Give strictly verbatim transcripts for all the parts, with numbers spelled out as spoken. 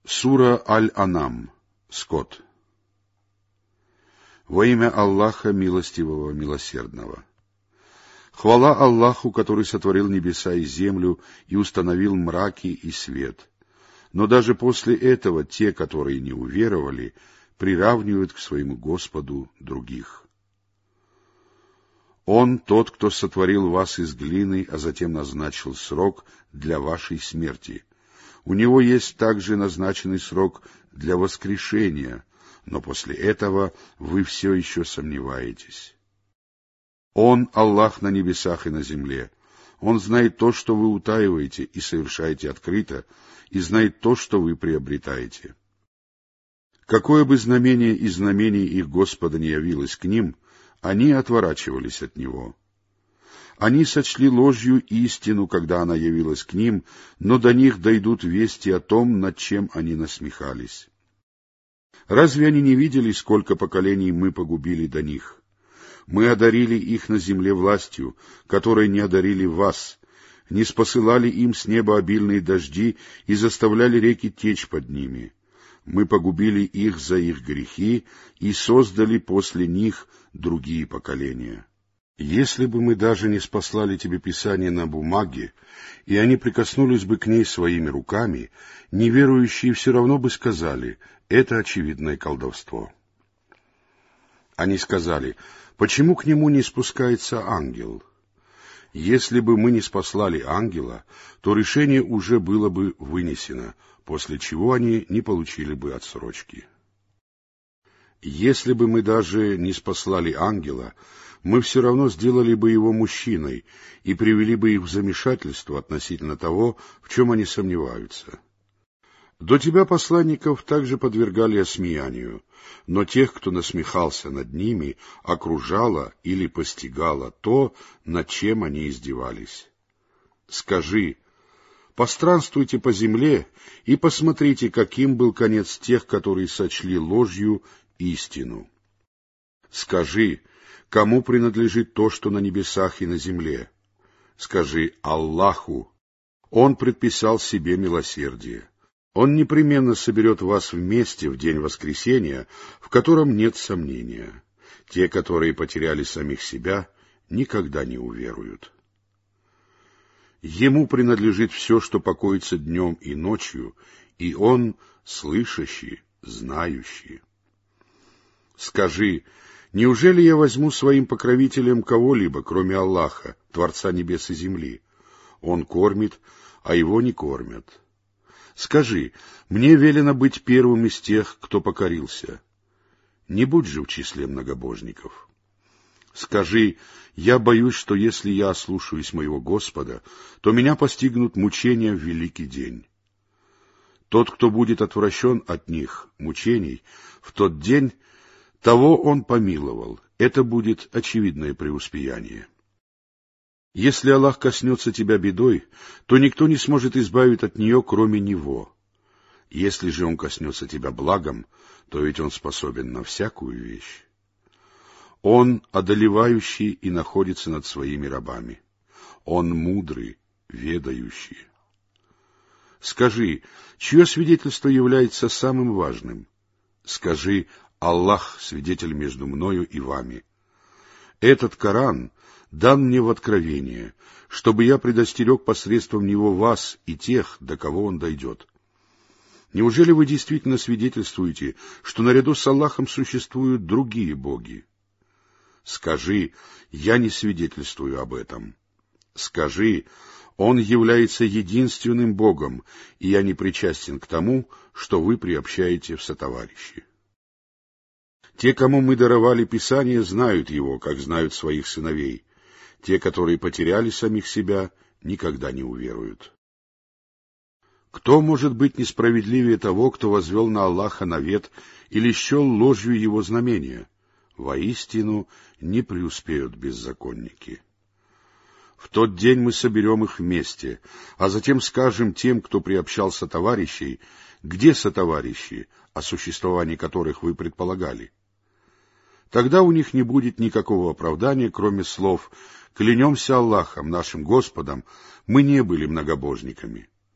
Сура Аль-Анам. Скот. Во имя Аллаха Милостивого, Милосердного. Хвала Аллаху, который сотворил небеса и землю и установил мраки и свет. Но даже после этого те, которые не уверовали, приравнивают к своему Господу других. Он тот, кто сотворил вас из глины, а затем назначил срок для вашей смерти. У него есть также назначенный срок для воскрешения, но после этого вы все еще сомневаетесь. Он — Аллах на небесах и на земле. Он знает то, что вы утаиваете и совершаете открыто, и знает то, что вы приобретаете. Какое бы знамение из знамений их Господа не явилось к ним, они отворачивались от него. Они сочли ложью истину, когда она явилась к ним, но до них дойдут вести о том, над чем они насмехались. Разве они не видели, сколько поколений мы погубили до них? Мы одарили их на земле властью, которой не одарили вас, не спосылали им с неба обильные дожди и заставляли реки течь под ними. Мы погубили их за их грехи и создали после них другие поколения. Если бы мы даже не спаслали тебе Писание на бумаге, и они прикоснулись бы к ней своими руками, неверующие все равно бы сказали: это очевидное колдовство. Они сказали: почему к нему не спускается ангел? Если бы мы не спаслали ангела, то решение уже было бы вынесено, после чего они не получили бы отсрочки. Если бы мы даже не спаслали ангела, мы все равно сделали бы его мужчиной и привели бы их в замешательство относительно того, в чем они сомневаются. До тебя посланников также подвергали осмеянию, но тех, кто насмехался над ними, окружало или постигало то, над чем они издевались. Скажи: постранствуйте по земле и посмотрите, каким был конец тех, которые сочли ложью истину. Скажи: кому принадлежит то, что на небесах и на земле? Скажи: Аллаху. Он предписал себе милосердие. Он непременно соберет вас вместе в день воскресения, в котором нет сомнения. Те, которые потеряли самих себя, никогда не уверуют. Ему принадлежит все, что покоится днем и ночью, и он слышащий, знающий. Скажи: неужели я возьму своим покровителем кого-либо, кроме Аллаха, Творца небес и земли? Он кормит, а его не кормят. Скажи: мне велено быть первым из тех, кто покорился. Не будь же в числе многобожников. Скажи: я боюсь, что если я ослушаюсь моего Господа, то меня постигнут мучения в великий день. Тот, кто будет отвращен от них, мучений, в тот день, того он помиловал. Это будет очевидное преуспеяние. Если Аллах коснется тебя бедой, то никто не сможет избавить от нее, кроме Него. Если же Он коснется тебя благом, то ведь Он способен на всякую вещь. Он одолевающий и находится над своими рабами. Он мудрый, ведающий. Скажи: чье свидетельство является самым важным? Скажи: Аллах — свидетель между мною и вами. Этот Коран дан мне в откровение, чтобы я предостерег посредством него вас и тех, до кого он дойдет. Неужели вы действительно свидетельствуете, что наряду с Аллахом существуют другие боги? Скажи: я не свидетельствую об этом. Скажи: Он является единственным Богом, и я не причастен к тому, что вы приобщаете в сотоварищи. Те, кому мы даровали Писание, знают его, как знают своих сыновей. Те, которые потеряли самих себя, никогда не уверуют. Кто может быть несправедливее того, кто возвел на Аллаха навет или счел ложью его знамения? Воистину, не преуспеют беззаконники. В тот день мы соберем их вместе, а затем скажем тем, кто приобщал сотоварищей: где сотоварищи, о существовании которых вы предполагали? Тогда у них не будет никакого оправдания, кроме слов: клянемся Аллахом, нашим Господом, мы не были многобожниками.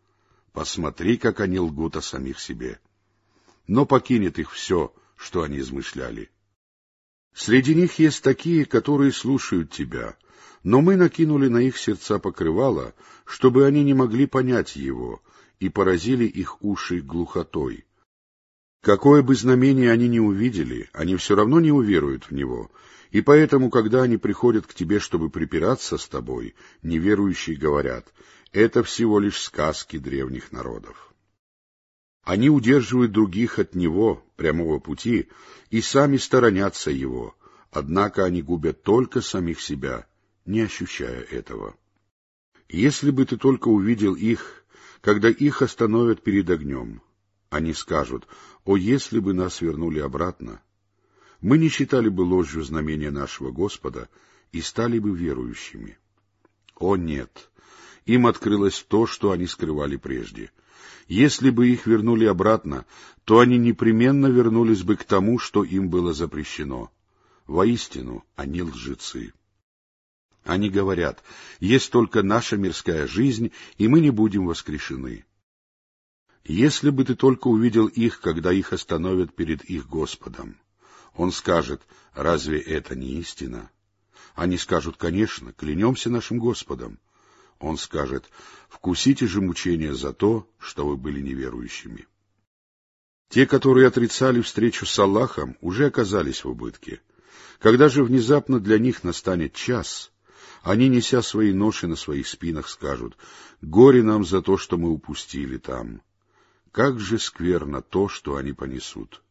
Посмотри, как они лгут о самих себе. Но покинет их все, что они измышляли. Среди них есть такие, которые слушают тебя, но мы накинули на их сердца покрывало, чтобы они не могли понять его, и поразили их уши глухотой. Какое бы знамение они ни увидели, они все равно не уверуют в него, и поэтому, когда они приходят к тебе, чтобы припираться с тобой, неверующие говорят: это всего лишь сказки древних народов. Они удерживают других от него, прямого пути, и сами сторонятся его, однако они губят только самих себя, не ощущая этого. Если бы ты только увидел их, когда их остановят перед огнем, они скажут: «О, если бы нас вернули обратно! Мы не считали бы ложью знамения нашего Господа и стали бы верующими». О, нет! Им открылось то, что они скрывали прежде. Если бы их вернули обратно, то они непременно вернулись бы к тому, что им было запрещено. Воистину, они лжецы. Они говорят: есть только наша мирская жизнь, и мы не будем воскрешены. Если бы ты только увидел их, когда их остановят перед их Господом, Он скажет: разве это не истина? Они скажут: конечно, клянемся нашим Господом. Он скажет: вкусите же мучения за то, что вы были неверующими. Те, которые отрицали встречу с Аллахом, уже оказались в убытке. Когда же внезапно для них настанет час, они, неся свои ноши на своих спинах, скажут: горе нам за то, что мы упустили там. Как же скверно то, что они понесут.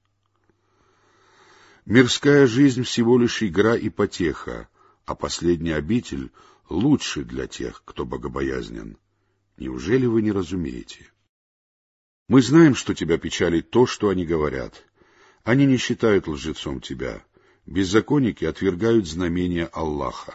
Мирская жизнь всего лишь игра и потеха, а последняя обитель лучше для тех, кто богобоязнен. Неужели вы не разумеете? Мы знаем, что тебя печалит то, что они говорят. Они не считают лжецом тебя. Беззаконники отвергают знамения Аллаха.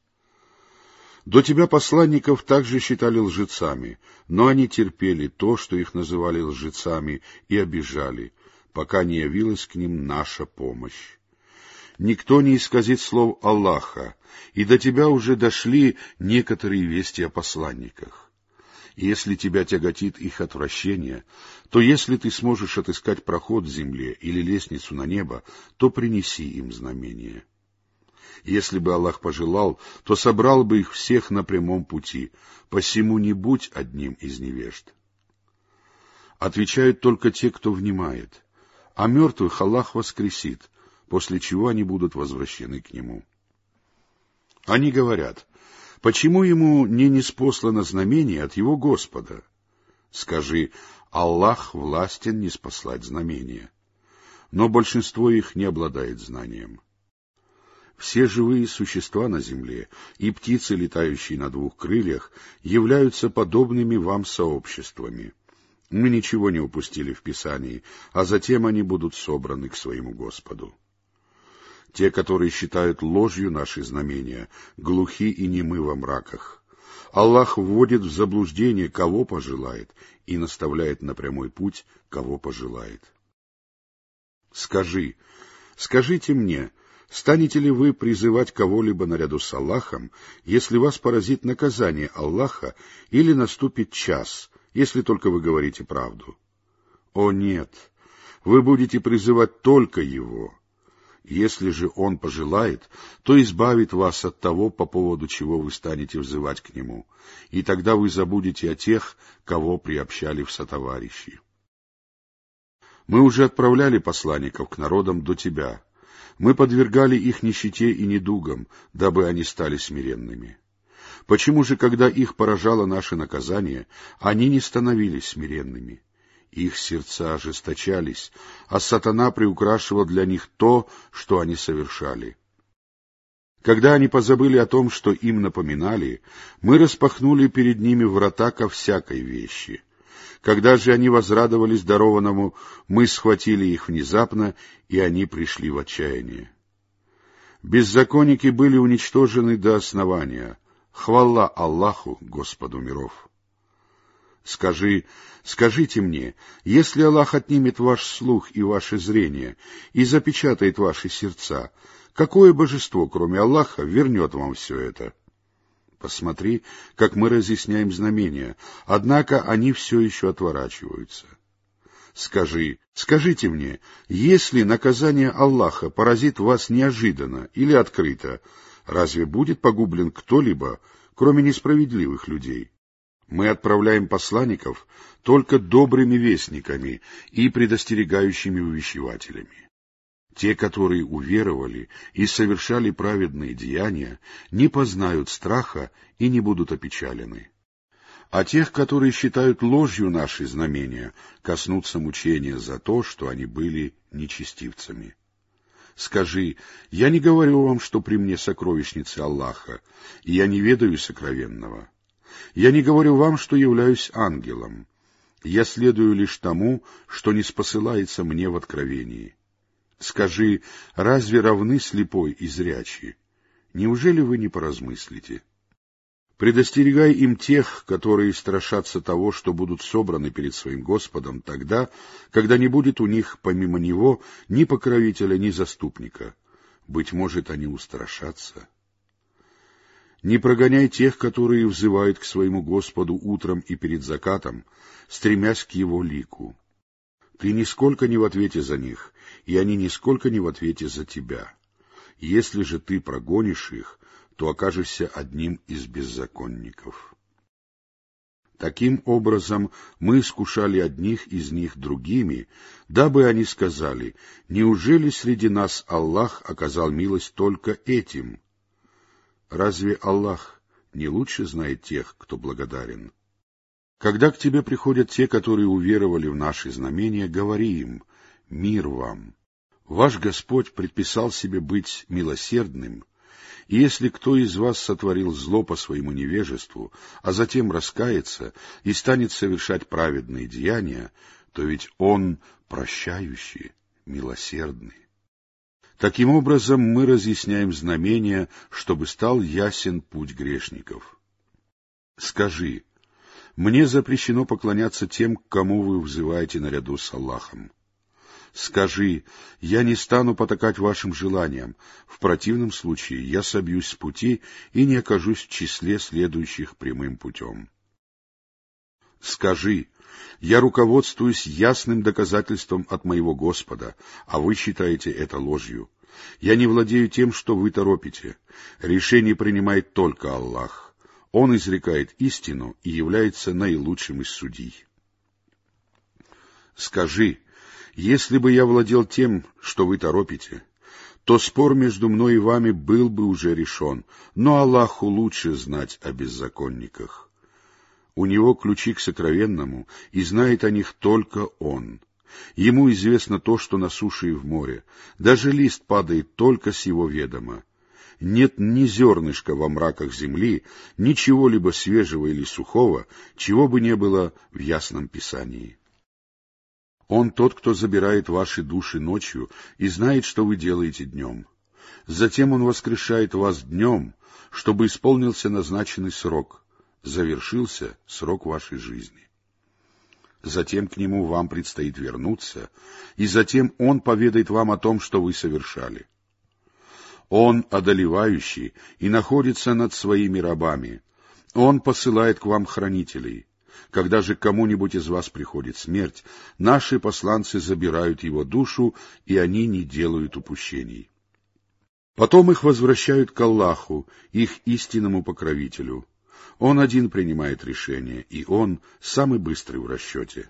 До тебя посланников также считали лжецами, но они терпели то, что их называли лжецами, и обижали, пока не явилась к ним наша помощь. Никто не исказит слов Аллаха, и до тебя уже дошли некоторые вести о посланниках. И если тебя тяготит их отвращение, то если ты сможешь отыскать проход в земле или лестницу на небо, то принеси им знамение. Если бы Аллах пожелал, то собрал бы их всех на прямом пути, посему не будь одним из невежд. Отвечают только те, кто внимает, а мертвых Аллах воскресит, после чего они будут возвращены к Нему. Они говорят: почему ему не ниспослано знамение от его Господа? Скажи: Аллах властен ниспослать знамение. Но большинство их не обладает знанием. Все живые существа на земле и птицы, летающие на двух крыльях, являются подобными вам сообществами. Мы ничего не упустили в Писании, а затем они будут собраны к своему Господу. Те, которые считают ложью наши знамения, глухи и немы во мраках. Аллах вводит в заблуждение, кого пожелает, и наставляет на прямой путь, кого пожелает. Скажи, скажите мне, станете ли вы призывать кого-либо наряду с Аллахом, если вас поразит наказание Аллаха, или наступит час, если только вы говорите правду? О нет, вы будете призывать только Его. Если же Он пожелает, то избавит вас от того, по поводу чего вы станете взывать к Нему, и тогда вы забудете о тех, кого приобщали в сотоварищи. Мы уже отправляли посланников к народам до тебя. Мы подвергали их нищете и недугам, дабы они стали смиренными. Почему же, когда их поражало наше наказание, они не становились смиренными? Их сердца ожесточались, а сатана приукрашивал для них то, что они совершали. Когда они позабыли о том, что им напоминали, мы распахнули перед ними врата ко всякой вещи. Когда же они возрадовались дарованному, мы схватили их внезапно, и они пришли в отчаяние. Беззаконники были уничтожены до основания. Хвала Аллаху, Господу миров! Скажи, скажите мне, если Аллах отнимет ваш слух и ваше зрение и запечатает ваши сердца, какое божество, кроме Аллаха, вернет вам все это? Посмотри, как мы разъясняем знамения, однако они все еще отворачиваются. Скажи, скажите мне, если наказание Аллаха поразит вас неожиданно или открыто, разве будет погублен кто-либо, кроме несправедливых людей? Мы отправляем посланников только добрыми вестниками и предостерегающими увещевателями. Те, которые уверовали и совершали праведные деяния, не познают страха и не будут опечалены. А тех, которые считают ложью наши знамения, коснутся мучения за то, что они были нечестивцами. Скажи, я не говорю вам, что при мне сокровищница Аллаха, и я не ведаю сокровенного. Я не говорю вам, что являюсь ангелом. Я следую лишь тому, что ниспосылается мне в откровении. Скажи, разве равны слепой и зрячий? Неужели вы не поразмыслите? Предостерегай им тех, которые страшатся того, что будут собраны перед своим Господом тогда, когда не будет у них помимо Него ни покровителя, ни заступника. Быть может, они устрашатся. Не прогоняй тех, которые взывают к своему Господу утром и перед закатом, стремясь к Его лику. Ты нисколько не в ответе за них, и они нисколько не в ответе за тебя. Если же ты прогонишь их, то окажешься одним из беззаконников. Таким образом, мы искушали одних из них другими, дабы они сказали, неужели среди нас Аллах оказал милость только этим? Разве Аллах не лучше знает тех, кто благодарен? Когда к тебе приходят те, которые уверовали в наши знамения, говори им: «Мир вам! Ваш Господь предписал себе быть милосердным, и если кто из вас сотворил зло по своему невежеству, а затем раскается и станет совершать праведные деяния, то ведь Он прощающий, милосердный». Таким образом, мы разъясняем знамения, чтобы стал ясен путь грешников. Скажи, мне запрещено поклоняться тем, к кому вы взываете наряду с Аллахом. Скажи, я не стану потакать вашим желаниям, в противном случае я собьюсь с пути и не окажусь в числе следующих прямым путем. Скажи, я руководствуюсь ясным доказательством от моего Господа, а вы считаете это ложью. Я не владею тем, что вы торопите. Решение принимает только Аллах. Он изрекает истину и является наилучшим из судей. Скажи, если бы я владел тем, что вы торопите, то спор между мной и вами был бы уже решен, но Аллаху лучше знать о беззаконниках. У Него ключи к сокровенному, и знает о них только Он. Ему известно то, что на суше и в море. Даже лист падает только с Его ведома. Нет ни зернышка во мраках земли, ничего-либо свежего или сухого, чего бы не было в ясном Писании. Он тот, кто забирает ваши души ночью и знает, что вы делаете днем. Затем Он воскрешает вас днем, чтобы исполнился назначенный срок, завершился срок вашей жизни. Затем к Нему вам предстоит вернуться, и затем Он поведает вам о том, что вы совершали. Он одолевающий и находится над своими рабами. Он посылает к вам хранителей. Когда же кому-нибудь из вас приходит смерть, наши посланцы забирают его душу, и они не делают упущений. Потом их возвращают к Аллаху, их истинному покровителю. Он один принимает решение, и Он самый быстрый в расчете.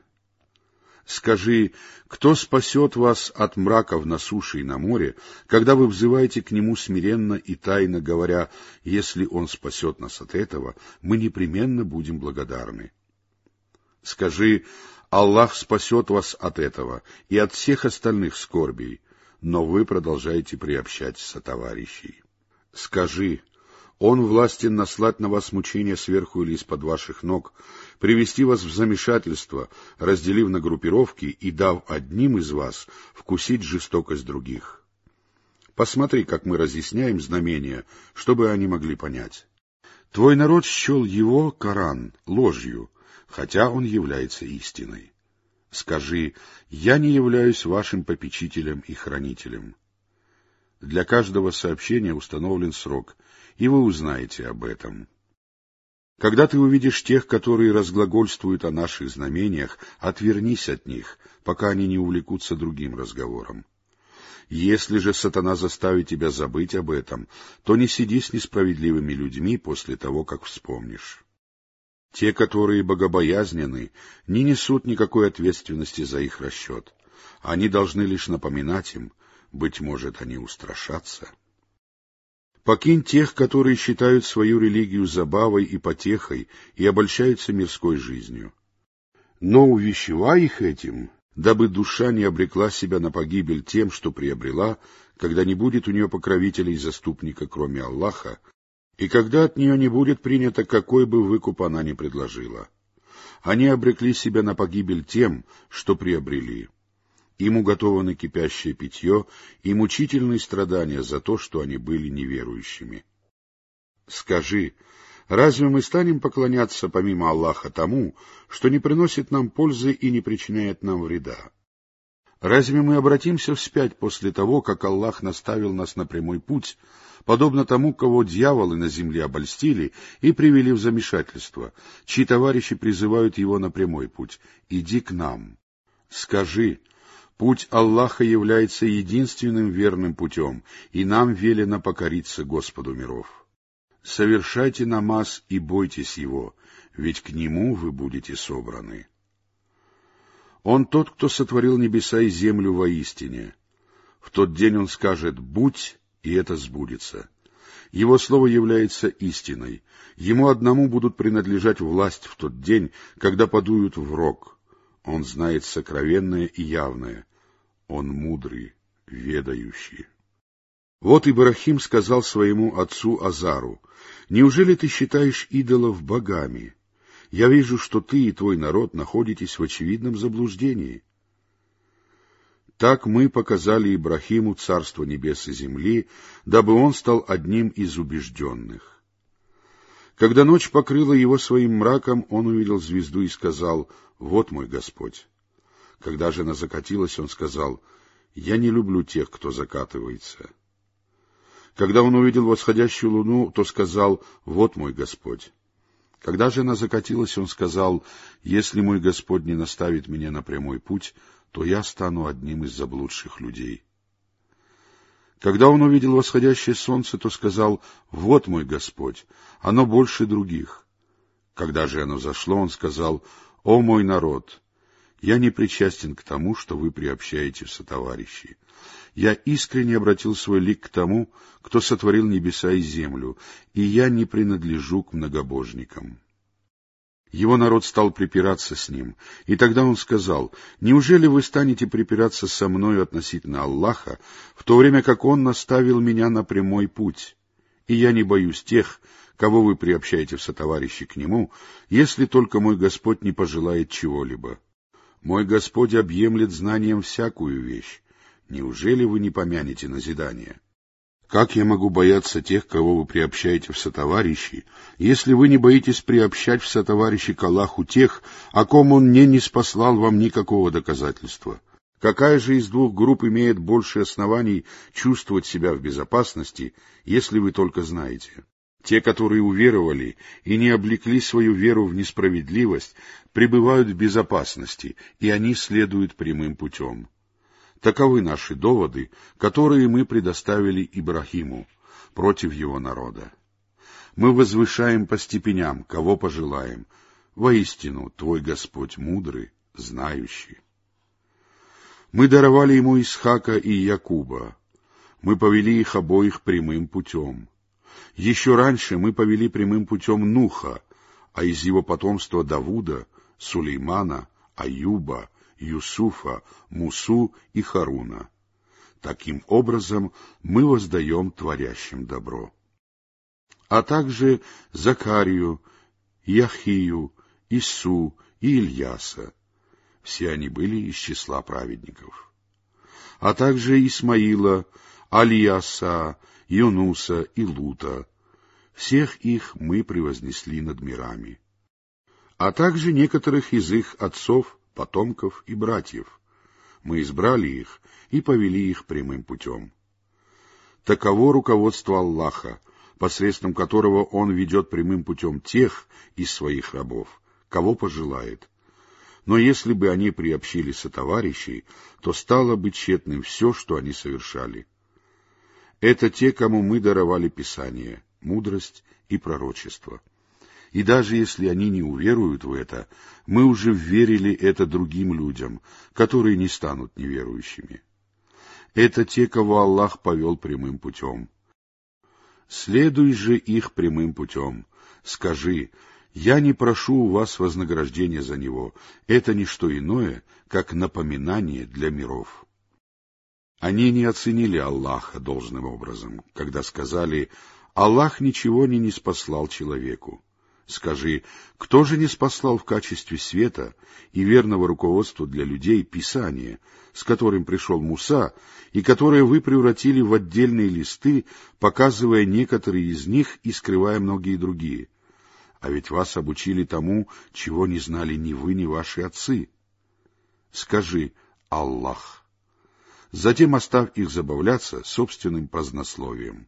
Скажи, кто спасет вас от мраков на суше и на море, когда вы взываете к Нему смиренно и тайно, говоря, если Он спасет нас от этого, мы непременно будем благодарны. Скажи, Аллах спасет вас от этого и от всех остальных скорбей, но вы продолжаете приобщать сотоварищей. Скажи, Он властен наслать на вас мучения сверху или из-под ваших ног, привести вас в замешательство, разделив на группировки и дав одним из вас вкусить жестокость других. Посмотри, как мы разъясняем знамения, чтобы они могли понять. Твой народ счел его, Коран, ложью, хотя он является истиной. Скажи, я не являюсь вашим попечителем и хранителем. Для каждого сообщения установлен срок, и вы узнаете об этом. Когда ты увидишь тех, которые разглагольствуют о наших знамениях, отвернись от них, пока они не увлекутся другим разговором. Если же сатана заставит тебя забыть об этом, то не сиди с несправедливыми людьми после того, как вспомнишь. Те, которые богобоязненны, не несут никакой ответственности за их расчет. Они должны лишь напоминать им, быть может, они устрашатся. Покинь тех, которые считают свою религию забавой и потехой и обольщаются мирской жизнью. Но увещевай их этим, дабы душа не обрекла себя на погибель тем, что приобрела, когда не будет у нее покровителя и заступника, кроме Аллаха, и когда от нее не будет принято, какой бы выкуп она ни предложила. Они обрекли себя на погибель тем, что приобрели. Им уготовано кипящее питье и мучительные страдания за то, что они были неверующими. Скажи, разве мы станем поклоняться помимо Аллаха тому, что не приносит нам пользы и не причиняет нам вреда? Разве мы обратимся вспять после того, как Аллах наставил нас на прямой путь, подобно тому, кого дьяволы на земле обольстили и привели в замешательство, чьи товарищи призывают его на прямой путь? Иди к нам. Скажи, путь Аллаха является единственным верным путем, и нам велено покориться Господу миров. Совершайте намаз и бойтесь его, ведь к нему вы будете собраны. Он тот, кто сотворил небеса и землю воистине. В тот день он скажет «будь», и это сбудется. Его слово является истиной. Ему одному будут принадлежать власть в тот день, когда подуют в рог. Он знает сокровенное и явное. Он мудрый, ведающий. Вот Ибрахим сказал своему отцу Азару: «Неужели ты считаешь идолов богами? Я вижу, что ты и твой народ находитесь в очевидном заблуждении». Так мы показали Ибрахиму царство небес и земли, дабы он стал одним из убежденных. Когда ночь покрыла его своим мраком, он увидел звезду и сказал: «Вот мой Господь». Когда же она закатилась, он сказал: «Я не люблю тех, кто закатывается». Когда он увидел восходящую луну, то сказал: «Вот мой Господь». Когда же она закатилась, он сказал: «Если мой Господь не наставит меня на прямой путь, то я стану одним из заблудших людей». Когда он увидел восходящее солнце, то сказал: «Вот мой Господь, оно больше других». Когда же оно зашло, он сказал: «О мой народ, я не причастен к тому, что вы приобщаете в сотоварищи. Я искренне обратил свой лик к тому, кто сотворил небеса и землю, и я не принадлежу к многобожникам». Его народ стал припираться с ним, и тогда он сказал: «Неужели вы станете припираться со мною относительно Аллаха, в то время как Он наставил меня на прямой путь? И я не боюсь тех, кого вы приобщаете в сотоварищи к Нему, если только мой Господь не пожелает чего-либо. Мой Господь объемлет знанием всякую вещь. Неужели вы не помянете назидание? Как я могу бояться тех, кого вы приобщаете в сотоварищи, если вы не боитесь приобщать в сотоварищи к Аллаху тех, о ком Он не ниспослал вам никакого доказательства? Какая же из двух групп имеет больше оснований чувствовать себя в безопасности, если вы только знаете? Те, которые уверовали и не облекли свою веру в несправедливость, пребывают в безопасности, и они следуют прямым путем. Таковы наши доводы, которые мы предоставили Ибрахиму против его народа. Мы возвышаем по степеням, кого пожелаем. Воистину, твой Господь мудрый, знающий. Мы даровали ему Исхака и Якуба. Мы повели их обоих прямым путем. Еще раньше мы повели прямым путем Нуха, а из его потомства Давуда, Сулеймана, Аюба, Юсуфа, Мусу и Харуна. Таким образом мы воздаем творящим добро. А также Закарию, Яхию, Ису и Ильяса. Все они были из числа праведников. А также Исмаила, Алияса, Юнуса и Лута. Всех их мы превознесли над мирами. А также некоторых из их отцов, потомков и братьев. Мы избрали их и повели их прямым путем. Таково руководство Аллаха, посредством которого Он ведет прямым путем тех из своих рабов, кого пожелает. Но если бы они приобщили сотоварищей, то стало бы тщетным все, что они совершали. Это те, кому мы даровали Писание, мудрость и пророчество. И даже если они не уверуют в это, мы уже верили это другим людям, которые не станут неверующими. Это те, кого Аллах повел прямым путем. Следуй же их прямым путем. Скажи: я не прошу у вас вознаграждения за него, это не что иное, как напоминание для миров. Они не оценили Аллаха должным образом, когда сказали: Аллах ничего не ниспослал человеку. Скажи: кто же ниспослал в качестве света и верного руководства для людей Писание, с которым пришел Муса, и которое вы превратили в отдельные листы, показывая некоторые из них и скрывая многие другие? А ведь вас обучили тому, чего не знали ни вы, ни ваши отцы. Скажи: Аллах. Затем оставь их забавляться собственным празднословием.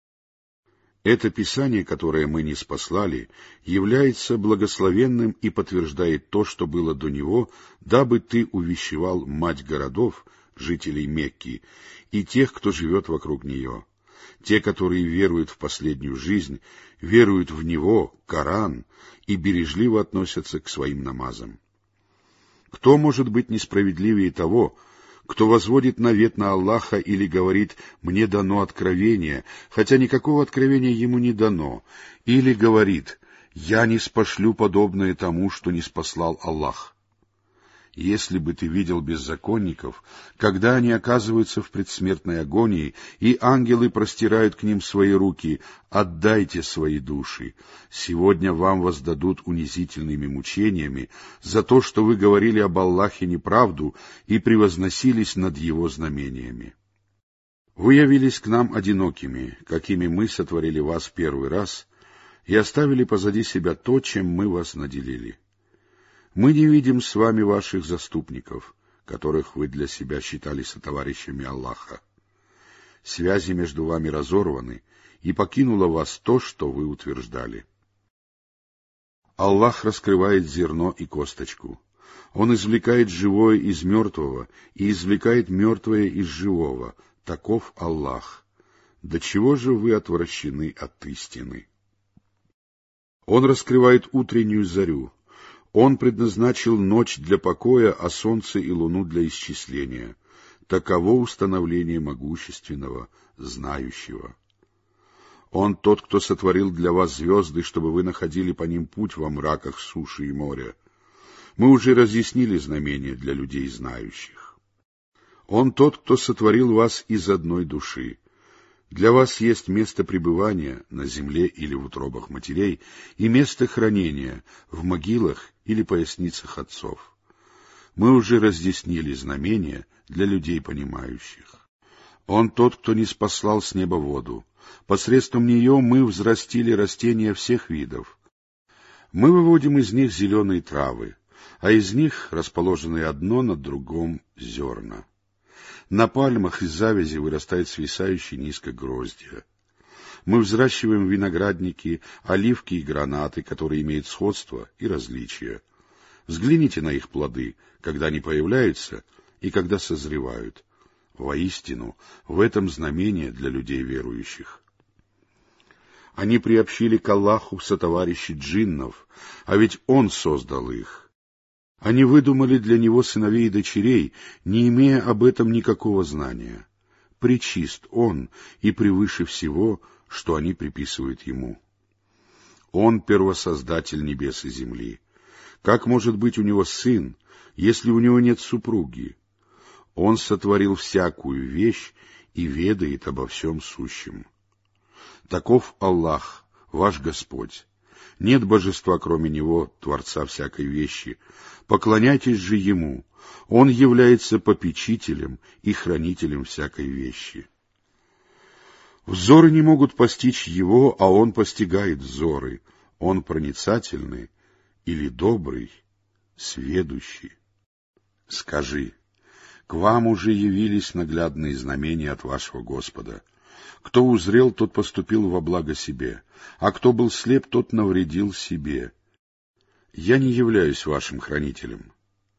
Это Писание, которое мы ниспослали, является благословенным и подтверждает то, что было до него, дабы ты увещевал мать городов, жителей Мекки, и тех, кто живет вокруг нее. Те, которые веруют в последнюю жизнь, веруют в него, Коран, и бережливо относятся к своим намазам. Кто может быть несправедливее того, кто возводит навет на Аллаха или говорит: «мне дано откровение», хотя никакого откровения ему не дано, или говорит: «я не спошлю подобное тому, что не спаслал Аллах». Если бы ты видел беззаконников, когда они оказываются в предсмертной агонии, и ангелы простирают к ним свои руки: «отдайте свои души, сегодня вам воздадут унизительными мучениями за то, что вы говорили об Аллахе неправду и превозносились над его знамениями». Вы явились к нам одинокими, какими мы сотворили вас в первый раз, и оставили позади себя то, чем мы вас наделили. Мы не видим с вами ваших заступников, которых вы для себя считали сотоварищами Аллаха. Связи между вами разорваны, и покинуло вас то, что вы утверждали. Аллах раскрывает зерно и косточку. Он извлекает живое из мертвого и извлекает мертвое из живого. Таков Аллах. До чего же вы отвращены от истины? Он раскрывает утреннюю зарю. Он предназначил ночь для покоя, а солнце и луну для исчисления. Таково установление могущественного, знающего. Он тот, кто сотворил для вас звезды, чтобы вы находили по ним путь во мраках суши и моря. Мы уже разъяснили знамения для людей знающих. Он тот, кто сотворил вас из одной души. Для вас есть место пребывания на земле или в утробах матерей, и место хранения в могилах или поясницах отцов. Мы уже разъяснили знамения для людей понимающих. Он тот, кто ниспослал с неба воду. Посредством нее мы взрастили растения всех видов. Мы выводим из них зеленые травы, а из них расположены одно над другом зерна. На пальмах из завязи вырастает свисающие низко гроздья. Мы взращиваем виноградники, оливки и гранаты, которые имеют сходство и различия. Взгляните на их плоды, когда они появляются и когда созревают. Воистину, в этом знамение для людей верующих. Они приобщили к Аллаху сотоварищей джиннов, а ведь Он создал их. Они выдумали для него сыновей и дочерей, не имея об этом никакого знания. Пречист Он и превыше всего, что они приписывают Ему. Он первосоздатель небес и земли. Как может быть у него сын, если у него нет супруги? Он сотворил всякую вещь и ведает обо всем сущем. Таков Аллах, ваш Господь. Нет божества, кроме Него, Творца всякой вещи. Поклоняйтесь же Ему. Он является попечителем и хранителем всякой вещи. Взоры не могут постичь Его, а Он постигает взоры. Он проницательный или добрый, сведущий. Скажи: к вам уже явились наглядные знамения от вашего Господа. Кто узрел, тот поступил во благо себе, а кто был слеп, тот навредил себе. Я не являюсь вашим хранителем.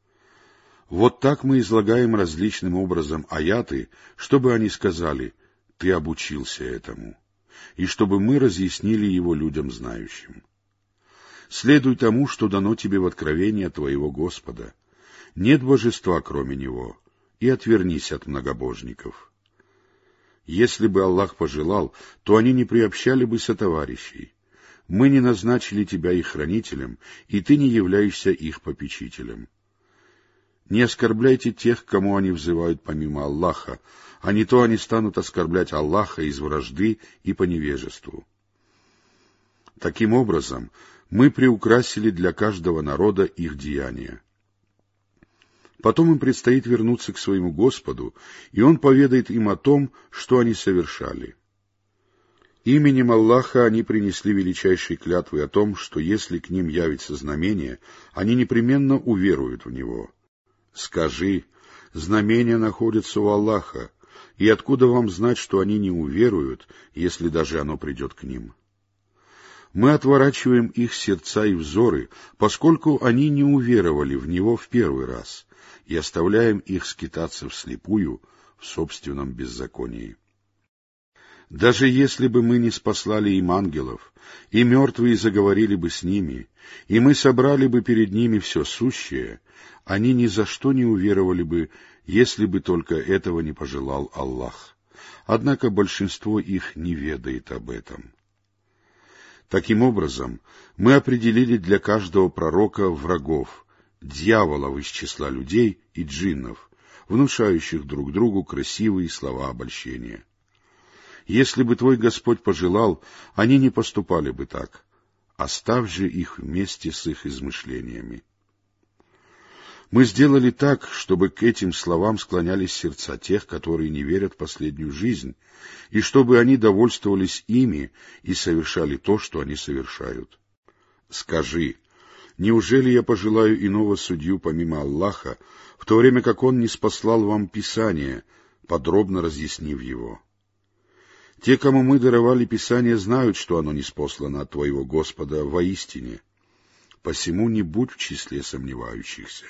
Вот так мы излагаем различным образом аяты, чтобы они сказали: «Ты обучился этому», и чтобы мы разъяснили его людям знающим. Следуй тому, что дано тебе в откровении от твоего Господа. Нет божества, кроме Него, и отвернись от многобожников. Если бы Аллах пожелал, то они не приобщали бы сотоварищей. Мы не назначили тебя их хранителем, и ты не являешься их попечителем. Не оскорбляйте тех, к кому они взывают помимо Аллаха, а не то они станут оскорблять Аллаха из вражды и по невежеству. Таким образом, мы приукрасили для каждого народа их деяния. Потом им предстоит вернуться к своему Господу, и Он поведает им о том, что они совершали. Именем Аллаха они принесли величайшие клятвы о том, что если к ним явится знамение, они непременно уверуют в него. Скажи: знамения находятся у Аллаха, и откуда вам знать, что они не уверуют, если даже оно придет к ним? Мы отворачиваем их сердца и взоры, поскольку они не уверовали в Него в первый раз, и оставляем их скитаться вслепую в собственном беззаконии. Даже если бы мы не спаслали им ангелов, и мертвые заговорили бы с ними, и мы собрали бы перед ними все сущее, они ни за что не уверовали бы, если бы только этого не пожелал Аллах. Однако большинство их не ведает об этом. Таким образом, мы определили для каждого пророка врагов, дьяволов из числа людей и джиннов, внушающих друг другу красивые слова обольщения. Если бы твой Господь пожелал, они не поступали бы так. Оставь же их вместе с их измышлениями. Мы сделали так, чтобы к этим словам склонялись сердца тех, которые не верят в последнюю жизнь, и чтобы они довольствовались ими и совершали то, что они совершают. Скажи: неужели я пожелаю иного судью помимо Аллаха, в то время как Он не спаслал вам Писание, подробно разъяснив его? Те, кому мы даровали Писание, знают, что оно ниспослано от твоего Господа воистине. Посему не будь в числе сомневающихся.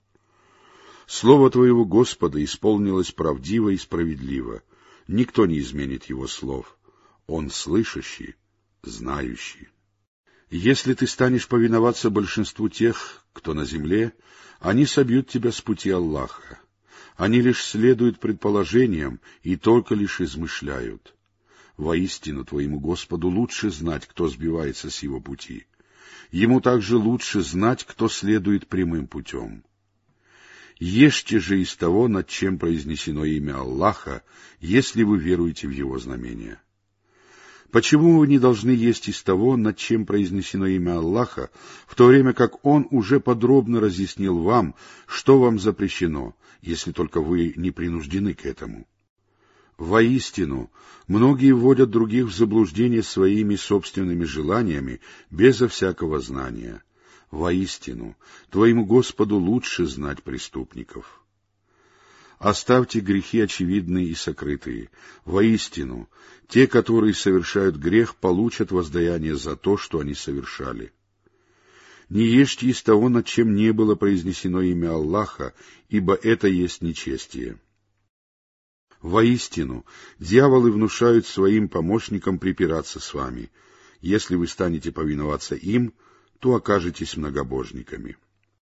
Слово твоего Господа исполнилось правдиво и справедливо. Никто не изменит его слов. Он слышащий, знающий. Если ты станешь повиноваться большинству тех, кто на земле, они собьют тебя с пути Аллаха. Они лишь следуют предположениям и только лишь измышляют. Воистину, твоему Господу лучше знать, кто сбивается с его пути. Ему также лучше знать, кто следует прямым путем. Ешьте же из того, над чем произнесено имя Аллаха, если вы веруете в его знамения. Почему вы не должны есть из того, над чем произнесено имя Аллаха, в то время как Он уже подробно разъяснил вам, что вам запрещено, если только вы не принуждены к этому? Воистину, многие вводят других в заблуждение своими собственными желаниями, безо всякого знания. Воистину, твоему Господу лучше знать преступников. Оставьте грехи очевидные и сокрытые. Воистину, те, которые совершают грех, получат воздаяние за то, что они совершали. Не ешьте из того, над чем не было произнесено имя Аллаха, ибо это есть нечестие. Воистину, дьяволы внушают своим помощникам припираться с вами. Если вы станете повиноваться им, то окажетесь многобожниками.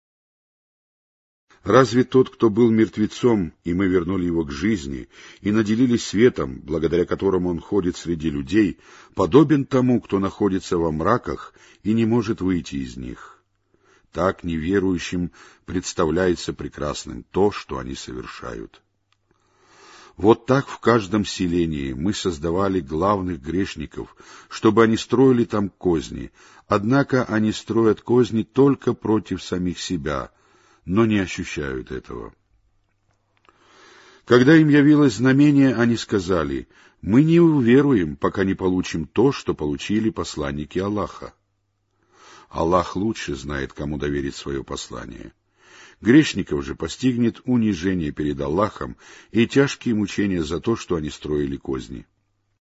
Разве тот, кто был мертвецом, и мы вернули его к жизни, и наделили светом, благодаря которому он ходит среди людей, подобен тому, кто находится во мраках и не может выйти из них? Так неверующим представляется прекрасным то, что они совершают. Вот так в каждом селении мы создавали главных грешников, чтобы они строили там козни, однако они строят козни только против самих себя, но не ощущают этого. Когда им явилось знамение, они сказали: «Мы не уверуем, пока не получим то, что получили посланники Аллаха». Аллах лучше знает, кому доверить свое послание. Грешников же постигнет унижение перед Аллахом и тяжкие мучения за то, что они строили козни.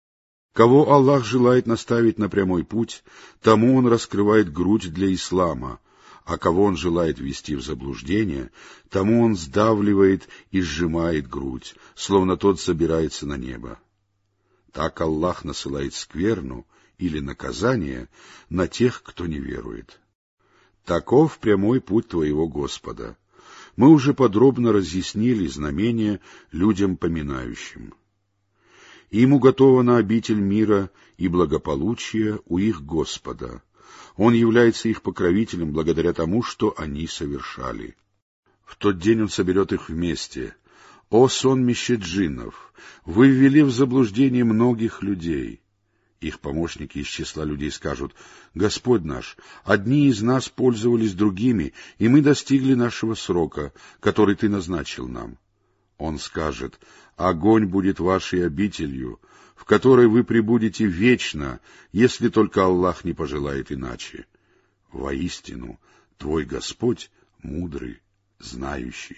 Кого Аллах желает наставить на прямой путь, тому Он раскрывает грудь для ислама, а кого Он желает ввести в заблуждение, тому Он сдавливает и сжимает грудь, словно тот забирается на небо. Так Аллах насылает скверну или наказание на тех, кто не верует. Таков прямой путь твоего Господа. Мы уже подробно разъяснили знамения людям поминающим. Им уготована обитель мира и благополучия у их Господа. Он является их покровителем благодаря тому, что они совершали. В тот день Он соберет их вместе. О сонмище джиннов! Вы ввели в заблуждение многих людей. Их помощники из числа людей скажут: Господь наш, одни из нас пользовались другими, и мы достигли нашего срока, который Ты назначил нам. Он скажет: огонь будет вашей обителью, в которой вы пребудете вечно, если только Аллах не пожелает иначе. Воистину, твой Господь мудрый, знающий.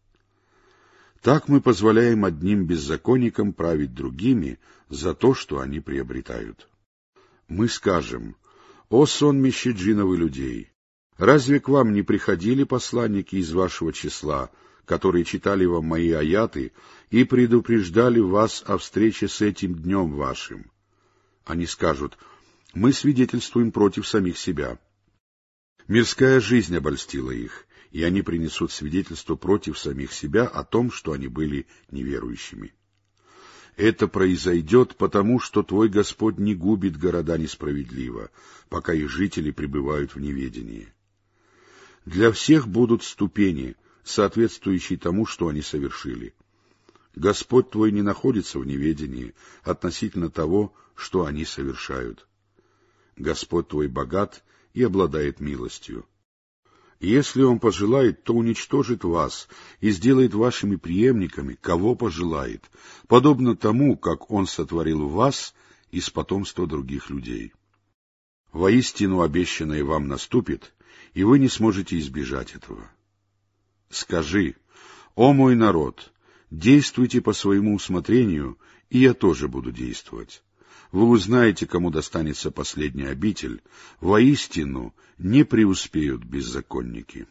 Так мы позволяем одним беззаконникам править другими за то, что они приобретают. Мы скажем: о сонмище джинов и людей! Разве к вам не приходили посланники из вашего числа, которые читали вам мои аяты и предупреждали вас о встрече с этим днем вашим? Они скажут: мы свидетельствуем против самих себя. Мирская жизнь обольстила их, и они принесут свидетельство против самих себя о том, что они были неверующими. Это произойдет потому, что твой Господь не губит города несправедливо, пока их жители пребывают в неведении. Для всех будут ступени, соответствующие тому, что они совершили. Господь твой не находится в неведении относительно того, что они совершают. Господь твой богат и обладает милостью. Если Он пожелает, то уничтожит вас и сделает вашими преемниками, кого пожелает, подобно тому, как Он сотворил вас из потомства других людей. Воистину обещанное вам наступит, и вы не сможете избежать этого. Скажи: о мой народ, действуйте по своему усмотрению, и я тоже буду действовать. Вы узнаете, кому достанется последняя обитель. Воистину не преуспеют беззаконники.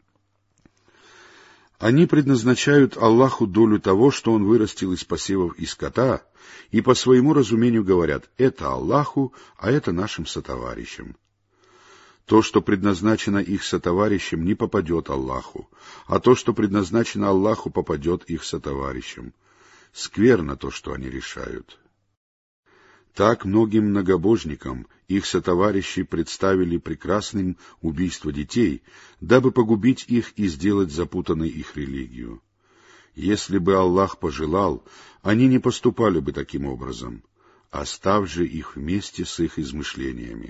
Они предназначают Аллаху долю того, что Он вырастил из посевов и скота, и по своему разумению говорят: это Аллаху, а это нашим сотоварищам. То, что предназначено их сотоварищам, не попадет Аллаху, а то, что предназначено Аллаху, попадет их сотоварищам. Скверно то, что они решают. Так многим многобожникам их сотоварищи представили прекрасным убийство детей, дабы погубить их и сделать запутанной их религию. Если бы Аллах пожелал, они не поступали бы таким образом, оставь же их вместе с их измышлениями.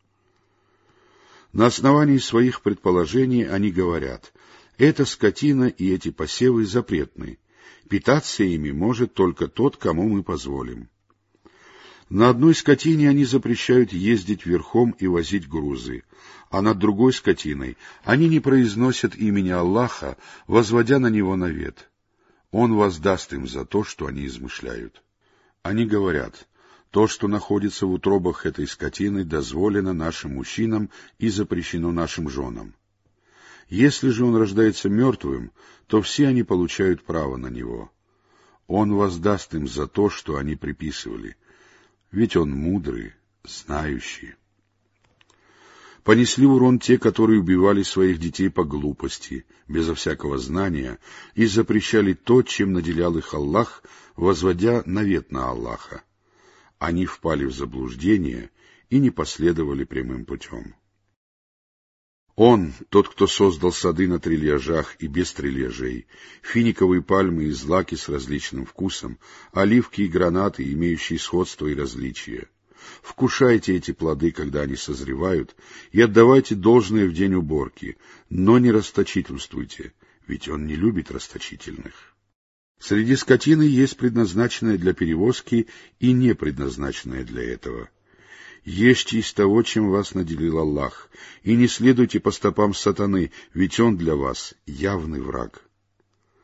На основании своих предположений они говорят: эта скотина и эти посевы запретны, питаться ими может только тот, кому мы позволим. На одной скотине они запрещают ездить верхом и возить грузы, а над другой скотиной они не произносят имени Аллаха, возводя на него навет. Он воздаст им за то, что они измышляют. Они говорят: то, что находится в утробах этой скотины, дозволено нашим мужчинам и запрещено нашим женам. Если же он рождается мертвым, то все они получают право на него. Он воздаст им за то, что они приписывали, ведь Он мудрый, знающий. Понесли урон те, которые убивали своих детей по глупости, безо всякого знания, и запрещали то, чем наделял их Аллах, возводя навет на Аллаха. Они впали в заблуждение и не последовали прямым путем. Он, тот, кто создал сады на трильяжах и без трильяжей, финиковые пальмы и злаки с различным вкусом, оливки и гранаты, имеющие сходство и различия. Вкушайте эти плоды, когда они созревают, и отдавайте должное в день уборки, но не расточительствуйте, ведь Он не любит расточительных. Среди скотины есть предназначенная для перевозки и не предназначенная для этого. Ешьте из того, чем вас наделил Аллах, и не следуйте по стопам сатаны, ведь он для вас явный враг.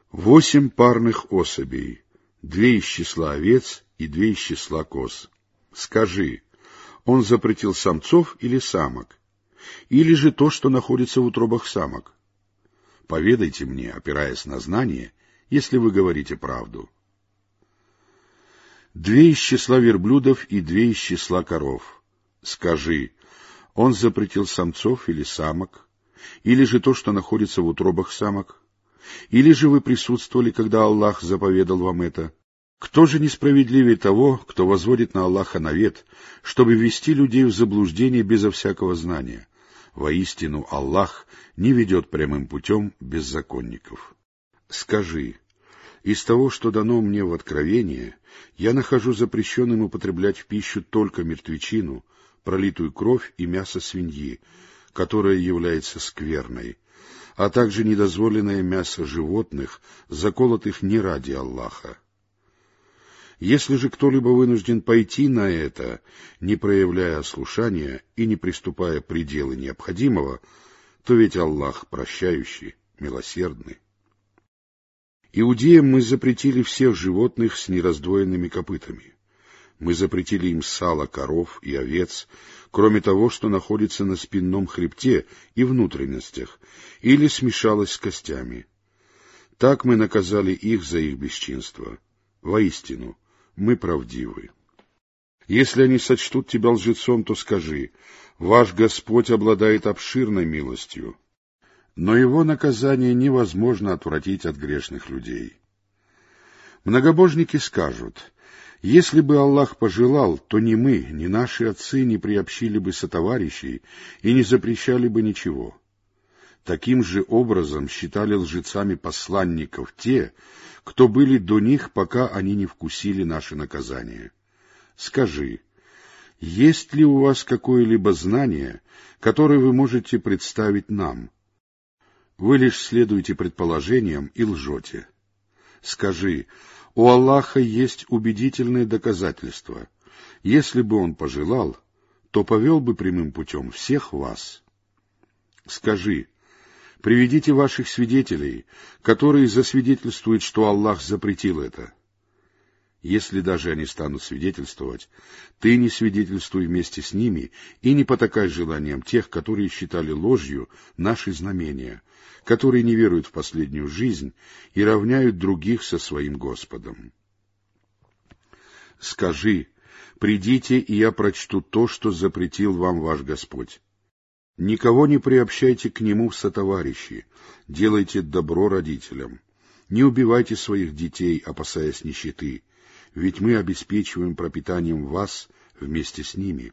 Восемь парных особей, две из числа овец и две из числа коз. Скажи, он запретил самцов или самок? Или же то, что находится в утробах самок? Поведайте мне, опираясь на знание, если вы говорите правду. Две из числа верблюдов и две из числа коров. Скажи, он запретил самцов или самок? Или же то, что находится в утробах самок? Или же вы присутствовали, когда Аллах заповедал вам это? Кто же несправедливее того, кто возводит на Аллаха навет, чтобы ввести людей в заблуждение безо всякого знания? Воистину, Аллах не ведет прямым путем беззаконников. Скажи, из того, что дано мне в откровение, я нахожу запрещенным употреблять в пищу только мертвечину, пролитую кровь и мясо свиньи, которое является скверной, а также недозволенное мясо животных, заколотых не ради Аллаха. Если же кто-либо вынужден пойти на это, не проявляя ослушания и не приступая к пределу необходимого, то ведь Аллах прощающий, милосердный. Иудеям мы запретили всех животных с нераздвоенными копытами. Мы запретили им сало коров и овец, кроме того, что находится на спинном хребте и внутренностях, или смешалось с костями. Так мы наказали их за их бесчинство. Воистину, мы правдивы. Если они сочтут тебя лжецом, то скажи, ваш Господь обладает обширной милостью, но его наказание невозможно отвратить от грешных людей. Многобожники скажут, если бы Аллах пожелал, то ни мы, ни наши отцы не приобщили бы сотоварищей и не запрещали бы ничего. Таким же образом считали лжецами посланников те, кто были до них, пока они не вкусили наше наказание. Скажи, есть ли у вас какое-либо знание, которое вы можете представить нам? Вы лишь следуете предположениям и лжете. Скажи, у Аллаха есть убедительные доказательства. Если бы Он пожелал, то повел бы прямым путем всех вас. Скажи, приведите ваших свидетелей, которые засвидетельствуют, что Аллах запретил это. Если даже они станут свидетельствовать, ты не свидетельствуй вместе с ними и не потакай желаниям тех, которые считали ложью наши знамения, которые не веруют в последнюю жизнь и равняют других со своим Господом. Скажи, придите, и я прочту то, что запретил вам ваш Господь. Никого не приобщайте к нему в сотоварищи, делайте добро родителям. Не убивайте своих детей, опасаясь нищеты, ведь мы обеспечиваем пропитанием вас вместе с ними.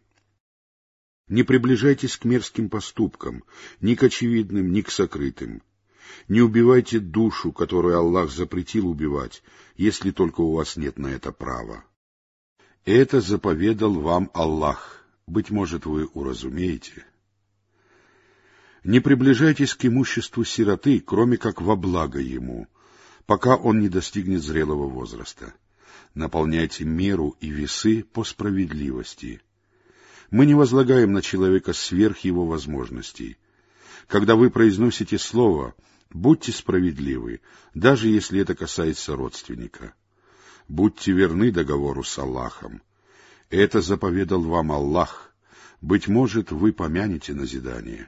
Не приближайтесь к мерзким поступкам, ни к очевидным, ни к сокрытым. Не убивайте душу, которую Аллах запретил убивать, если только у вас нет на это права. Это заповедал вам Аллах, быть может, вы уразумеете. Не приближайтесь к имуществу сироты, кроме как во благо ему, пока он не достигнет зрелого возраста. Наполняйте меру и весы по справедливости. Мы не возлагаем на человека сверх его возможностей. Когда вы произносите слово, будьте справедливы, даже если это касается родственника. Будьте верны договору с Аллахом. Это заповедал вам Аллах. Быть может, вы помянете назидание.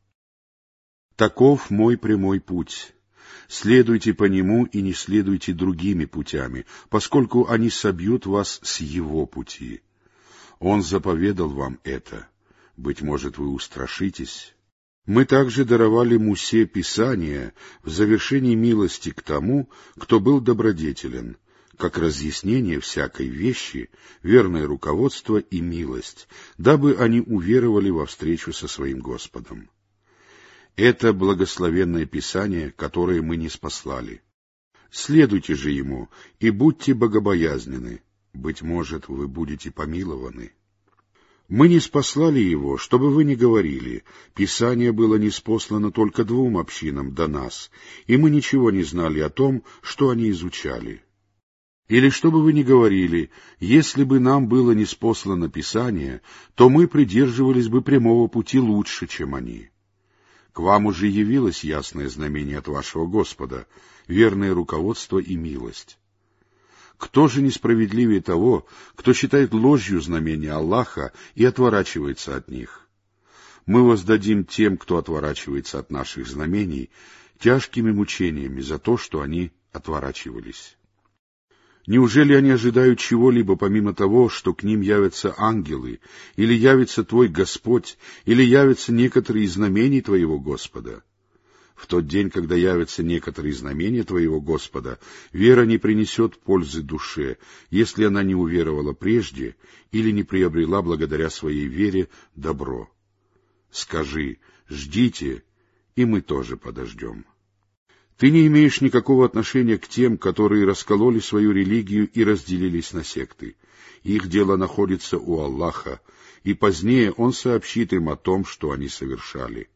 Таков мой прямой путь. Следуйте по нему и не следуйте другими путями, поскольку они собьют вас с его пути. Он заповедал вам это. Быть может, вы устрашитесь. Мы также даровали Мусе Писание в завершении милости к тому, кто был добродетелен, как разъяснение всякой вещи, верное руководство и милость, дабы они уверовали во встречу со своим Господом. Это благословенное Писание, которое мы ниспослали. Следуйте же ему и будьте богобоязненны, быть может, вы будете помилованы. Мы ниспослали его, чтобы вы не говорили, Писание было ниспослано только двум общинам до нас, и мы ничего не знали о том, что они изучали. Или чтобы вы не говорили, если бы нам было ниспослано Писание, то мы придерживались бы прямого пути лучше, чем они. К вам уже явилось ясное знамение от вашего Господа, верное руководство и милость. Кто же несправедливее того, кто считает ложью знамения Аллаха и отворачивается от них? Мы воздадим тем, кто отворачивается от наших знамений, тяжкими мучениями за то, что они отворачивались. Неужели они ожидают чего-либо помимо того, что к ним явятся ангелы, или явится Твой Господь, или явятся некоторые из знамений Твоего Господа? В тот день, когда явятся некоторые знамения Твоего Господа, вера не принесет пользы душе, если она не уверовала прежде или не приобрела благодаря своей вере добро. Скажи: ждите, и мы тоже подождем. Ты не имеешь никакого отношения к тем, которые раскололи свою религию и разделились на секты. Их дело находится у Аллаха, и позднее Он сообщит им о том, что они совершали.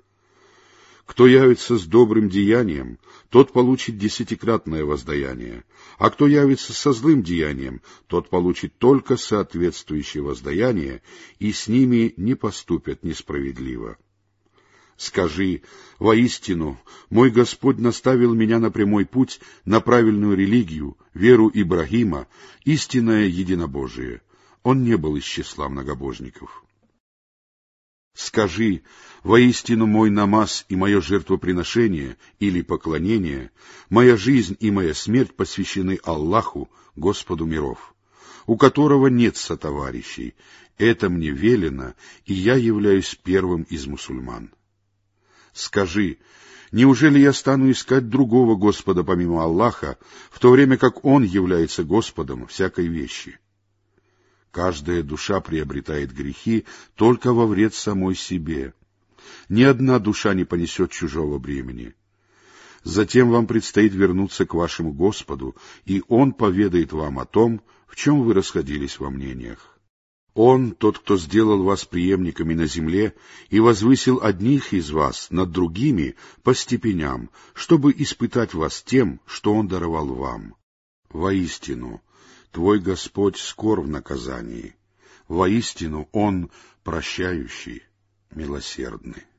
Кто явится с добрым деянием, тот получит десятикратное воздаяние, а кто явится со злым деянием, тот получит только соответствующее воздаяние, и с ними не поступят несправедливо. Скажи: воистину, мой Господь наставил меня на прямой путь, на правильную религию, веру Ибрагима, истинное единобожие. Он не был из числа многобожников. Скажи: воистину мой намаз и мое жертвоприношение или поклонение, моя жизнь и моя смерть посвящены Аллаху, Господу миров, у которого нет сотоварищей. Это мне велено, и я являюсь первым из мусульман. Скажи: неужели я стану искать другого Господа помимо Аллаха, в то время как Он является Господом всякой вещи? Каждая душа приобретает грехи только во вред самой себе. Ни одна душа не понесет чужого бремени. Затем вам предстоит вернуться к вашему Господу, и Он поведает вам о том, в чем вы расходились во мнениях. Он, тот, кто сделал вас преемниками на земле и возвысил одних из вас над другими по степеням, чтобы испытать вас тем, что Он даровал вам. Воистину, Твой Господь скор в наказании. Воистину Он прощающий, милосердный.